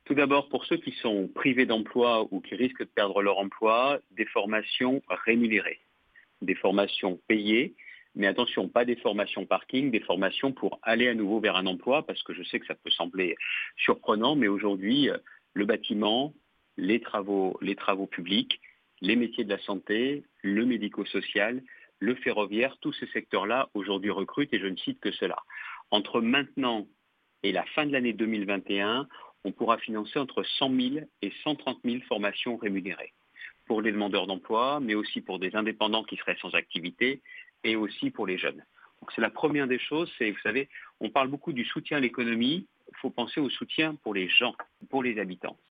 Tout d'abord, pour ceux qui sont privés d'emploi ou qui risquent de perdre leur emploi, des formations rémunérées, des formations payées, mais attention, pas des formations parking, des formations pour aller à nouveau vers un emploi, parce que je sais que ça peut sembler surprenant, mais aujourd'hui, le bâtiment, les travaux publics, les métiers de la santé, le médico-social, le ferroviaire, tous ces secteurs-là aujourd'hui recrutent et je ne cite que cela. Entre maintenant et la fin de l'année 2021, on pourra financer entre 100 000 et 130 000 formations rémunérées pour les demandeurs d'emploi, mais aussi pour des indépendants qui seraient sans activité et aussi pour les jeunes. Donc c'est la première des choses, c'est, vous savez, on parle beaucoup du soutien à l'économie, il faut penser au soutien pour les gens, pour les habitants.